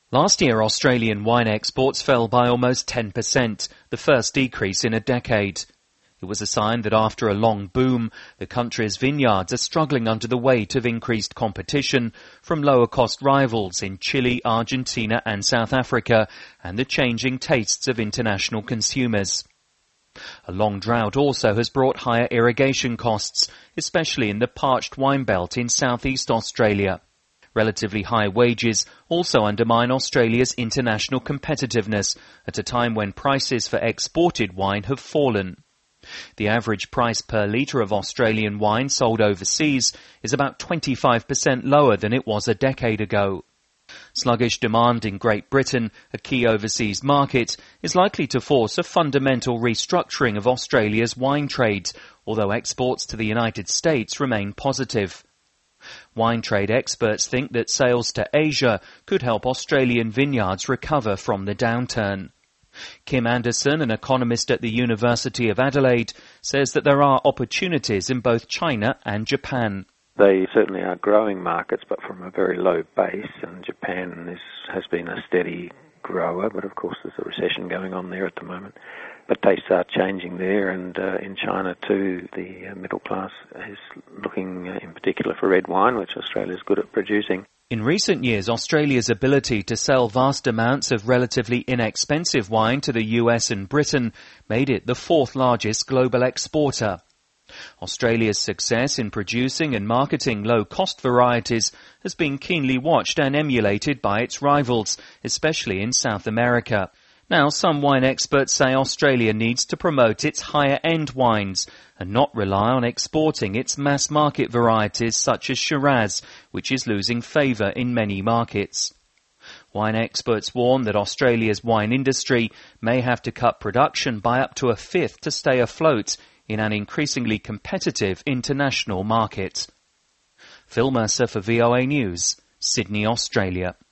Last year, Australian wine exports fell by almost 10%, the first decrease in a decade. It was a sign that after a long boom, the country's vineyards are struggling under the weight of increased competition from lower-cost rivals in Chile, Argentina and South Africa, and the changing tastes of international consumers. A long drought also has brought higher irrigation costs, especially in the parched wine belt in southeast Australia. Relatively high wages also undermine Australia's international competitiveness at a time when prices for exported wine have fallen. The average price per litre of Australian wine sold overseas is about 25% lower than it was a decade ago. Sluggish demand in Great Britain, a key overseas market, is likely to force a fundamental restructuring of Australia's wine trade, although exports to the United States remain positive. Wine trade experts think that sales to Asia could help Australian vineyards recover from the downturn. Kim Anderson, an economist at the University of Adelaide, says that there are opportunities in both China and Japan. They certainly are growing markets, but from a very low base, and Japan has been a steady grower, but of course there's a recession going on there at the moment. But tastes are changing there, and in China too, the middle class is looking in particular for red wine, which Australia is good at producing. In recent years, Australia's ability to sell vast amounts of relatively inexpensive wine to the US and Britain made it the fourth largest global exporter. Australia's success in producing and marketing low-cost varieties has been keenly watched and emulated by its rivals, especially in South America. Now, some wine experts say Australia needs to promote its higher-end wines and not rely on exporting its mass-market varieties such as Shiraz, which is losing favour in many markets. Wine experts warn that Australia's wine industry may have to cut production by up to a fifth to stay afloat in an increasingly competitive international market. Phil Mercer for VOA News, Sydney, Australia.